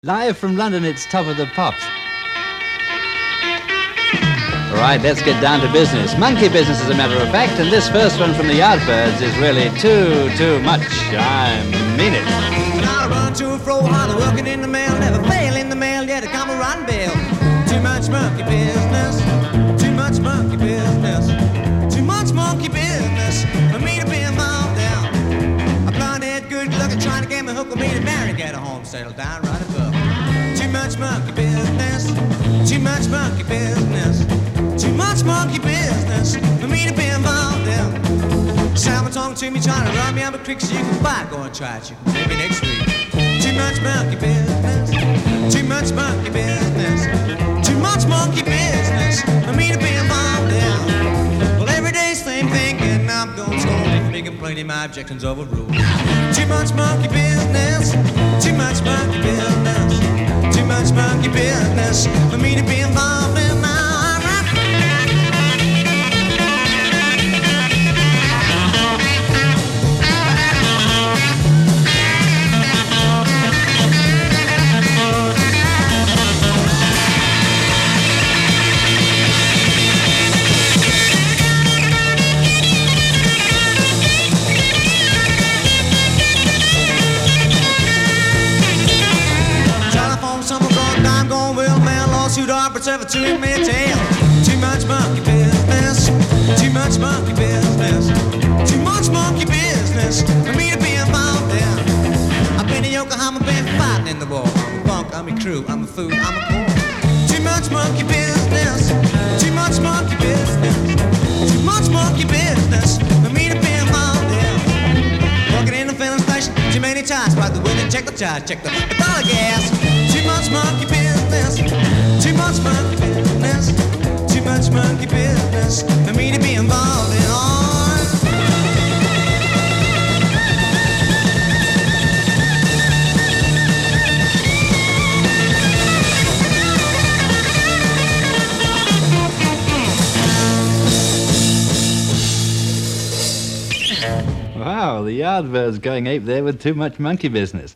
Live from London, it's Top of the Pops. All right, let's get down to business. Monkey business, as a matter of fact, and this first one from the Yardbirds is really too much. I mean it. I run to and fro, hardly working in the mail, never fail in the mail, yet I come a rotten bill. Too much monkey business, too much monkey business, too much monkey business for me to be involved in. A blonde-haired, good-looking, trying to get me hooked with me to marry, get a home, settle down, right above. Too much monkey business, too much monkey business, too much monkey business for me to be involved in. Someone talking to me, trying to run me up a creek so you can buy, go and try it, you can maybe next week. Too much monkey business, too much monkey business, too much monkey business for me to be involved in. Well, every day's same thinking, I'm going to score, making plenty of my objections overruled. Too much monkey business, too much monkey business, too much monkey business for me to be involved in. Ever to me tell too much monkey business, too much monkey business, too much monkey business for me to be involved in. I've been in Yokohama, been fighting in the war. I'm a punk, I'm a crew, I'm a food, I'm a core. Too much monkey business, too much monkey business, too much monkey business for me to be involved in. Working in the filling station too many times, by the window, check the charge, check the dollar gas. Too much monkey business, too much monkey business, too much monkey business for me to be involved in. Wow, the Yardbirds going ape there with too much monkey business.